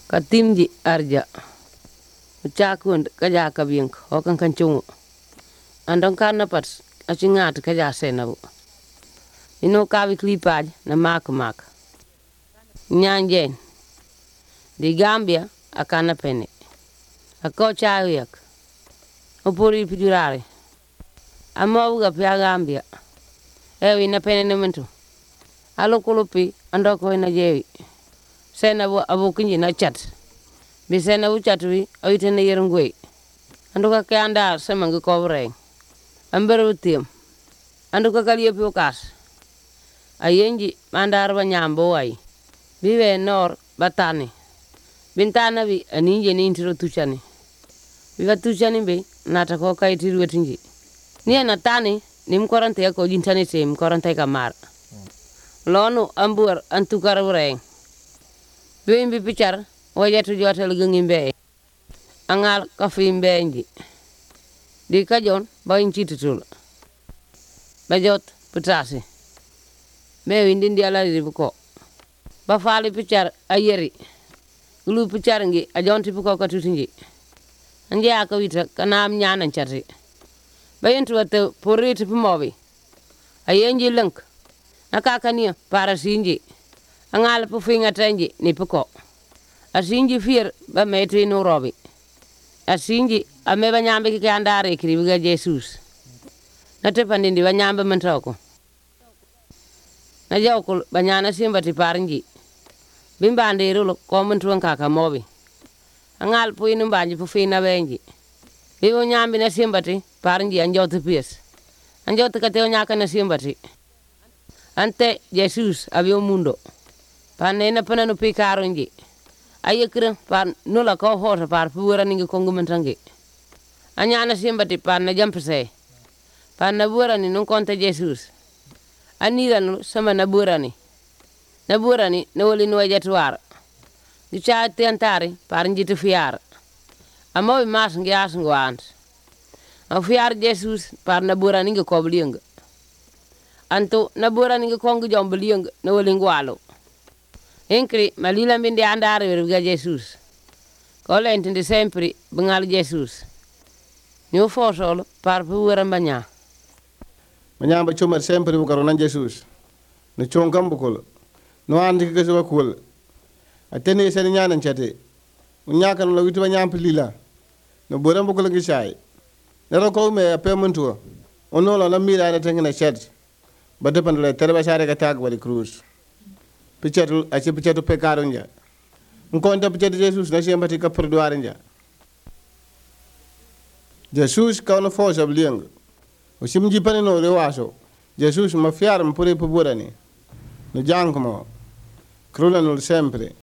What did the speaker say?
Katimji arja. Uchakund kaja kabink hokan kanchungu. Andong karna pat achingat kaja senabu. Ino kawi klipaj na mak. Nyanjen. Di Gambia akana pene. Ako chawiyak. Upuri pijurare. Amobuga pia Gambia. Ewi na pene nementu. Alo kulupi andoko ina jewi. Senabu abu kinji na chat. Bisena uchatwi awitene yerungwe. Anduka ke anda semangu kobreng. Amberu tiam. Anduka kaliye piokas. Ayenji mandar banyambo ai. Biwe nor batani. Bintana bi aninje ni intiro tuchani. Biwa tuchani be natako kaitiru wetinji. Nia natani ni mkorante yako jintani se mkorante kamar. Lono ambuar antukar breng. Biwe mbi pichar wajatu jotel gengimbe. Angal kafi mbenji. Di kajon ba inchitutul. Bajot putasi. Me windindi ala ribuko. Ba fali pichar ayeri. Gulu pichar ngi ajonti puko katutinji. Anje aka wita kanam nyana chati. Bayentu wate poriti pumobi. Ayenji link. Nakakania para sinji. Angal pufinga tenji ni puko. Asinji fir ba metri no robi. Asinji ameba nyambe kike andare kiribiga Jesus. Natepandindi ba nyambe mentoko. Na jokul banyana simba ti parinji. Bimba anderulo komentuan kaka mobi. Angal puinu mbanji pufina benji. Bibo nyambi na simba ti parinji anjote pies. Anjote kateo nyaka na simba ti. Ante Jesus abio mundo. Panena panano pikaronji. Ayekre pan nula ko hota par puwera ningi kongu mentangi. Anyana simba ti pan na jampese. Pan na buwera ni nun konta Jesus. Anira no sama na burani. Na burani na wali nuwa jatuwar. Di cha tiantari parinji tu fiar. Amobi mas ngi asungu ant. A fiar Jesus par na burani ngi kobliang. Anto na burani ngi kongu jombliang na wali ngwalo. Enkri malila mbindi andare werbiga Jesus. Kole entindi sempre bengal Jesus. Nyo fosolo par puwera mbanya. Manyamba chomar sempre bukaro nan Jesus. No chongam bukol. No andi ke so bakol. Atene sen nyana chate. Unyaka no witu banyam lila. No boram bukol ngi sai. Nero ko me apementu. Ono la mira na tengena chat. Bade pandale terba sare ka tag wali cruz. Pichatu achi pichatu pekaro nja. Nkonta pichatu Jesus na shemba tika perdoare nja. Jesus ka no fosa bliang. Usimji pane no rewaso. Jesus ma fiar mpure puburani. No janko mo. Krula no sempre.